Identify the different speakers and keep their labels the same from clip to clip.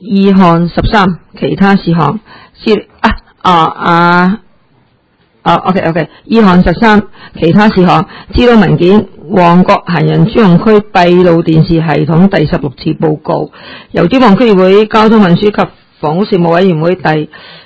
Speaker 1: 二項13其他事項OK， 二項13其他事項資料文件，旺角行人專用區閉路電視系統第16次報告，由尖旺區議會交通運輸及房屋事務委員會第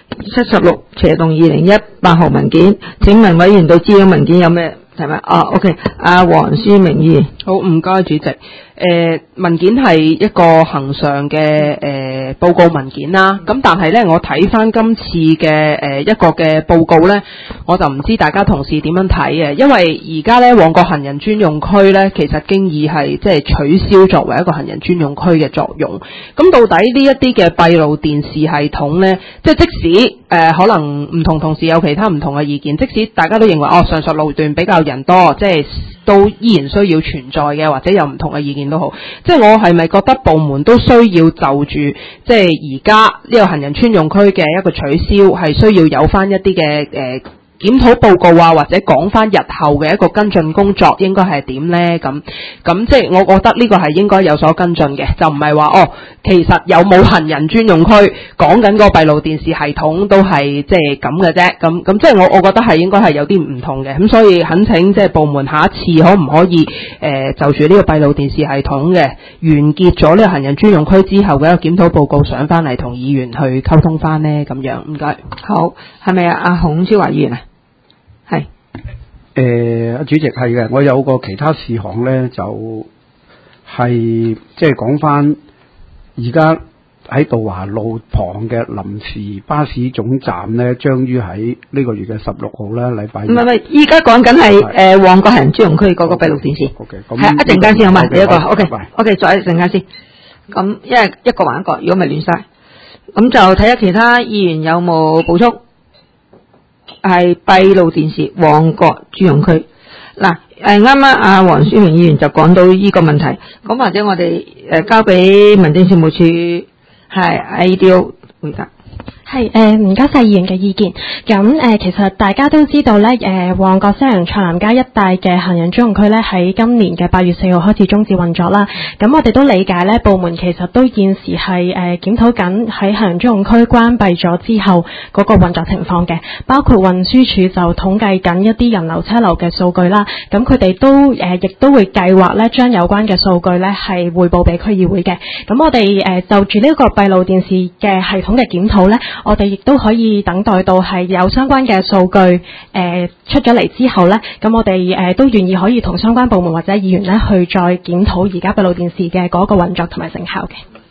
Speaker 1: 76/2018號文件，請問委員對資料文件有咩提問？OK， 黃書明議員。
Speaker 2: 好，唔該主席。文件係一個恆常嘅報告文件啦，咁但係咧，我睇翻今次嘅一個嘅報告咧，我就唔知大家同事點樣睇嘅，因為而家咧旺角行人專用區咧，其實經已係即係取消作為一個行人專用區嘅作用。咁到底呢一啲嘅閉路電視系統咧，即使可能唔同同事有其他唔同嘅意見，即使大家都認為上述路段比較人多，即係都依然需要存在嘅，或者有唔同嘅意見都好，即係我係咪覺得部門都需要就住即係而家呢個行人專用區嘅一個取消，係需要有翻一啲嘅檢討報告啊，或者講翻日後嘅一個跟進工作應該係點呢？咁即係我覺得呢個係應該有所跟進嘅，就唔係話其實有冇行人專用區講緊個閉路電視系統都係即係咁嘅啫。咁即係我覺得係應該係有啲唔同嘅。咁所以懇請即係部門下一次可唔可以就住呢個閉路電視系統嘅完結咗呢個行人專用區之後嘅一個檢討報告上翻嚟同議員去溝通翻呢？咁樣唔該。
Speaker 1: 好，係咪阿孔超華議員啊？係。
Speaker 3: 主席係嘅，我有個其他事項咧，就係即係講翻而家喺道華路旁嘅臨時巴士總站咧，將於喺呢個月嘅16號咧，禮拜。唔係，
Speaker 1: 依家講緊係旺角行人專用區嗰個閉路電視。
Speaker 3: OK， 咁
Speaker 1: 係一陣間先好嘛？呢一個
Speaker 3: OK，
Speaker 1: 再一陣間先。咁因為一個還一個，如果咪亂晒，咁就睇下其他議員有冇補充。係閉路電視旺角專用區嗱，啱啱阿黃書明議員就講到呢個問題，咁或者我哋交俾民政事務處係 ADO 回答。
Speaker 4: 係唔該晒議員嘅意見。咁其實大家都知道咧，旺角西洋菜南街一帶嘅行人專用區咧，喺今年嘅8月4號開始終止運作啦。咁我哋都理解咧，部門其實都現時係檢討緊喺行人專用區關閉咗之後嗰個運作情況嘅，包括運輸署就統計緊一啲人流車流嘅數據啦。咁佢哋都亦都會計劃咧，將有關嘅數據咧係匯報俾區議會嘅。咁我哋就住呢個閉路電視嘅系統嘅檢討咧，我哋亦都可以等待到係有相關嘅數據出咗嚟之後咧，咁我哋都願意可以同相關部門或者議員咧去再檢討而家閉路電視嘅嗰個運作同埋成效嘅。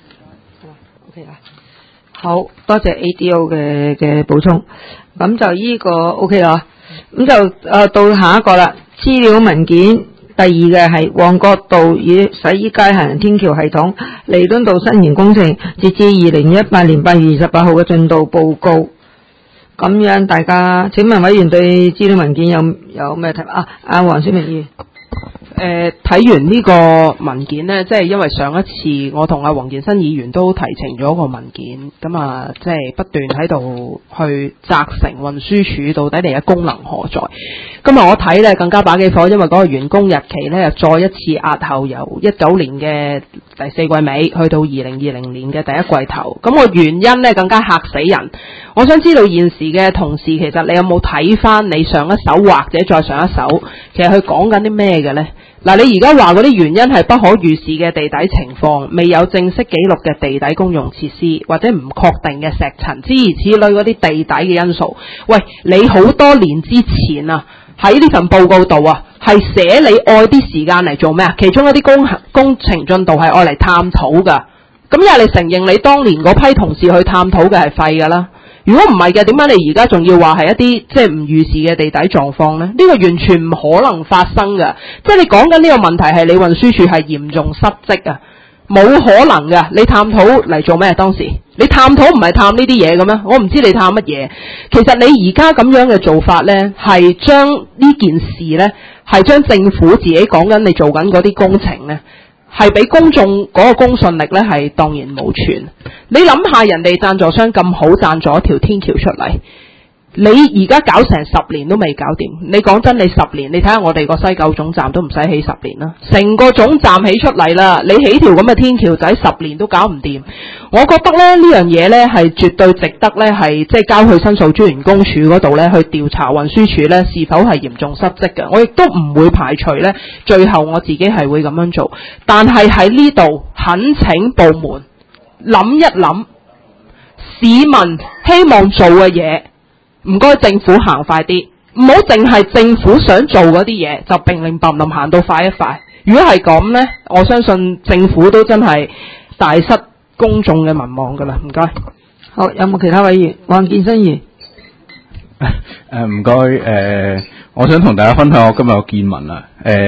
Speaker 1: OK 啦，好多謝 ADO 嘅補充，咁就呢個 OK 啦，咁就到下一個啦，資料文件。第二嘅係旺角道與洗衣街行人天橋系統彌敦道新延工程，截至2018年8月28號嘅進度報告。咁樣大家，請問委員對資料文件有咩睇法？阿黃書明議員。
Speaker 2: 睇完呢個文件呢，即係因為上一次我同阿黃健新議員都提呈咗個文件，咁啊，即係不斷喺度去責成運輸署到底你嘅功能何在。今日我睇呢更加把幾火，因為嗰個完工日期呢又再一次押後，由19年嘅第4季尾去到2020年嘅第1季頭。咁個原因呢更加嚇死人。我想知道現時嘅同事，其實你有冇睇翻你上一手或者再上一手，其實佢講緊啲咩嘅呢？嗱，你而家話嗰啲原因係不可預視嘅地底情況，未有正式記錄嘅地底公用設施，或者唔確定嘅石層，諸如此類嗰啲地底嘅因素。喂，你好多年之前啊，喺呢份報告度啊，係寫你愛啲時間嚟做咩啊？其中一啲工程進度係愛嚟探討噶。咁因為你承認你當年嗰批同事去探討嘅係廢噶啦。如果唔係嘅，點解你而家仲要話係一啲即係唔預示嘅地底狀況呢？呢個完全唔可能發生㗎。即係你講緊呢個問題係你運輸署係嚴重失職啊，冇可能㗎。你探討嚟做咩？當時你探討唔係探呢啲嘢嘅咩？我唔知你探乜嘢。其實你而家咁樣嘅做法呢，係將呢件事呢，係將政府自己講緊你做緊嗰啲工程呢，係俾公眾嗰個公信力咧係蕩然無存。你諗下人哋贊助商咁好贊助一條天橋出嚟， 你而家搞成10年都未搞掂，你講真，你10年，你睇下我哋個西九總站都唔使起10年啦，成個總站起出嚟啦，你起條咁嘅天橋仔10年都搞唔掂。我覺得咧呢樣嘢咧係絕對值得咧係即係交去申訴專員公署嗰度咧去調查運輸署咧是否係嚴重失職嘅。我亦都唔會排除咧最後我自己係會咁樣做，但係喺呢度懇請部門諗一諗，市民希望做嘅嘢。唔該，政府行快啲，唔好淨係政府想做嗰啲嘢就乒乒乓乓行到快一快。如果係咁呢，我相信政府都真係大失公眾嘅民望㗎啦。唔該。
Speaker 1: 好，有冇其他委員？黃健新議員。
Speaker 5: 唔該，我想同大家分享我今日嘅見聞啦。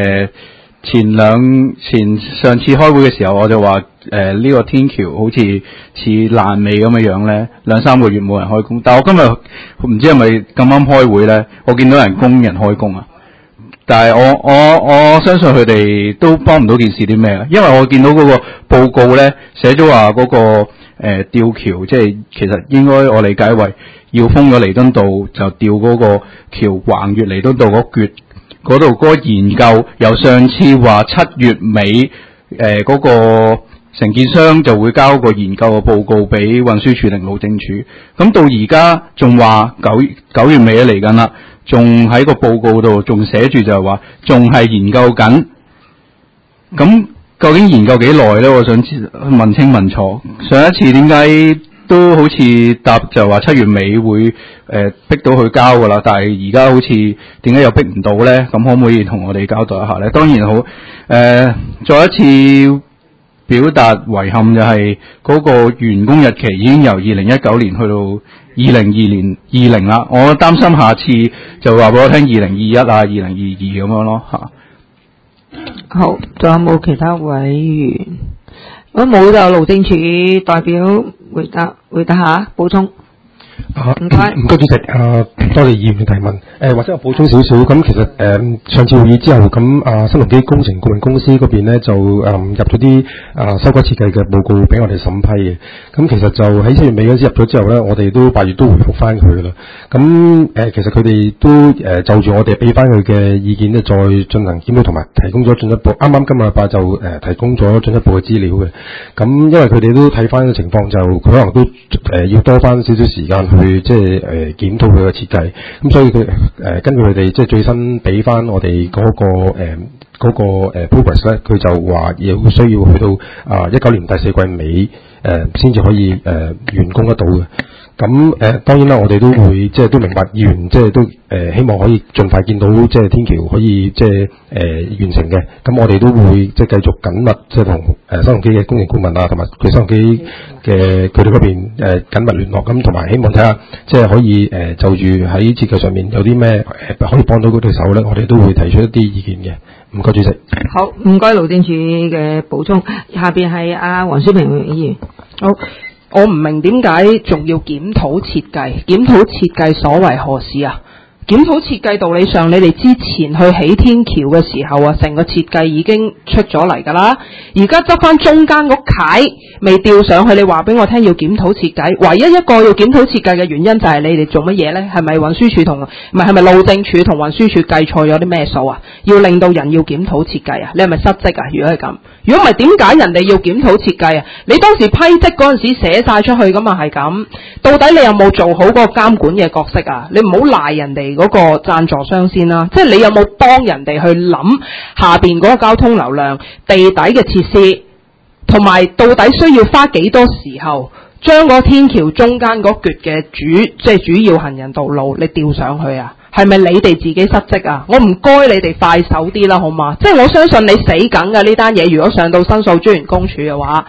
Speaker 5: 上次開會嘅時候，我就話呢個天橋好似爛尾咁嘅樣咧，2-3個月冇人開工。但係我今日唔知係咪咁啱開會咧，我見到工人開工啊。但係我相信佢哋都幫唔到件事啲咩嘅，因為我見到嗰個報告咧寫咗話嗰個吊橋，即係其實應該我理解為要封咗彌敦道，就吊嗰個橋橫越彌敦道嗰度嗰個研究，由上次話7月尾嗰個承建商就會交個研究嘅報告俾運輸署定路政署，咁到而家仲話9月尾嚟緊啦，仲喺個報告度仲寫住就係話仲係研究緊，咁究竟研究幾耐咧？我想問清問楚。上一次點解都好似答就話7月尾會逼到佢交噶啦，但係而家好似點解又逼唔到咧？咁可唔可以同我哋交代一下咧？當然好，再一次表達遺憾就係嗰個完工日期已經由2019年去到2020啦。我擔心下次就話俾我聽2021啊、2022咁樣咯嚇。
Speaker 1: 好，仲有冇其他委員？如果冇就勞政處代表回答下補充。唔該，
Speaker 6: 主席，多謝議員嘅提問。或者我補充少少，咁其實上次會議之後，咁新鴻基工程顧問公司嗰邊咧就入咗啲修改設計嘅報告俾我哋審批嘅。咁其實就喺7月尾嗰時入咗之後咧，我哋都8月都回覆翻佢噶啦。咁其實佢哋都就住我哋俾翻佢嘅意見咧，再進行檢討同埋提供咗進一步。啱啱今個禮拜就提供咗進一步嘅資料嘅。咁因為佢哋都睇翻嘅情況，就佢可能都要多翻少少時間去即係檢討佢嘅設計，咁所以佢根據佢哋即係最新俾翻我哋嗰個 progress 咧，佢就話要需要去到19年第4季尾先至可以完工得到嘅。咁當然啦，我哋都會即係都明白議員即係都希望可以盡快見到即係天橋可以即係完成嘅。咁我哋都會即係繼續緊密即係同新鴻基嘅工程顧問啊，同埋佢新鴻基嘅佢哋嗰邊緊密聯絡。咁同埋希望睇下即係可以就住喺設計上面有啲咩可以幫到嗰對手咧，我哋都會提出一啲意見嘅。唔該，主席。
Speaker 1: 好，唔該勞政處嘅補充。下邊係阿黃舒平議員。
Speaker 2: 好。我唔明點解仲要檢討設計？檢討設計所為何事啊？檢討設計道理上，你哋之前去起天橋嘅時候啊，成個設計已經出咗嚟㗎啦。而家執翻中間個楷未吊上去，你話俾我聽要檢討設計。唯一一個要檢討設計嘅原因就係你哋做乜嘢呢？係咪運輸署同係咪路政署同運輸署計錯咗啲咩數啊？要令到人要檢討設計啊？你係咪失職啊？如果係咁，如果唔係點解人哋要檢討設計啊？你當時批則嗰陣時寫晒出去㗎嘛係咁，到底你有冇做好嗰個監管嘅角色啊？你唔好賴人哋嗰個贊助商先啦，即係你有冇幫人哋去諗下邊嗰個交通流量、地底嘅設施，同埋到底需要花幾多時候將嗰天橋中間嗰橛嘅即係主要行人道路你吊上去啊？係咪你哋自己失職啊？我唔該你哋快手啲啦，好嘛？即係我相信你死梗㗎呢單嘢，如果上到申訴專員公署嘅話。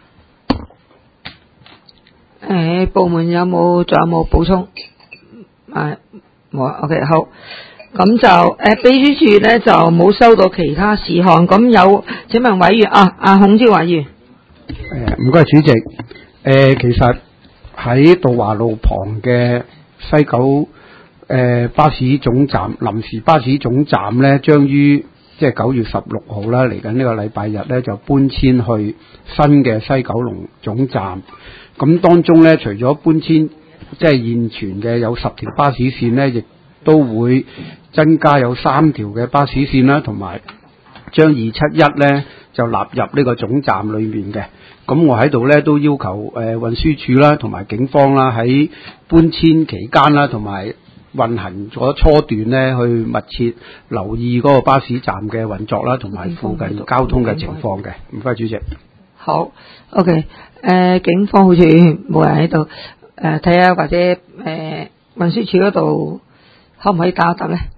Speaker 1: 部門仲有冇補充？冇啊 ，OK 好。咁就秘書處咧就冇收到其他事項。咁有請問委員阿孔昭華議員。
Speaker 3: 唔該主席。其實喺渡華路旁嘅西九巴士總站臨時巴士總站咧，將於即係9月16號啦，嚟緊呢個禮拜日咧就搬遷去新嘅西九龍總站。咁當中咧，除咗搬遷即係現存嘅有10條巴士線呢，亦都會增加有3條嘅巴士線啦，同埋將271呢就納入呢個總站裏面嘅。咁我喺度呢都要求運輸署啦，同埋警方啦，喺搬遷期間啦，同埋運行咗初段呢，去密切留意嗰個巴士站嘅運作啦，同埋附近交通嘅情況嘅。唔該，主席。
Speaker 1: 好 ，OK， 警方好似冇人喺度，睇下或者運輸署嗰度可唔可以答一答咧？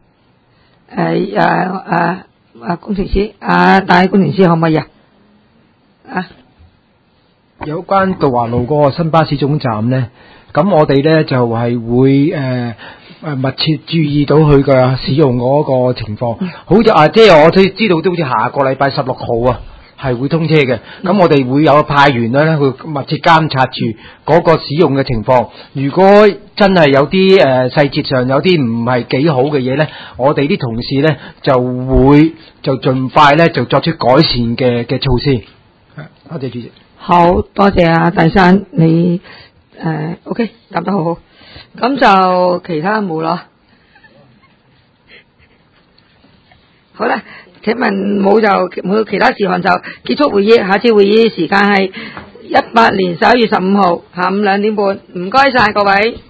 Speaker 1: 工程師，大工程師可唔可以啊？
Speaker 7: 有關渡華路嗰個新巴士總站呢，咁我哋呢就係會密切注意到佢嘅使用嗰個情況。好似即係我知道都好似下個禮拜16號啊，係會通車嘅。咁我哋會有派員咧去密切監察住嗰個使用嘅情況。如果真係有啲細節上有啲唔係幾好嘅嘢呢，我哋啲同事呢就盡快呢就作出改善嘅措施。多謝主席。
Speaker 1: 好多謝大生，你OK 答得好好，咁就其他冇咯。好啦，請問冇其他事項就結束會議，下次會議時間係18年11月15號下午2點半，唔該晒各位。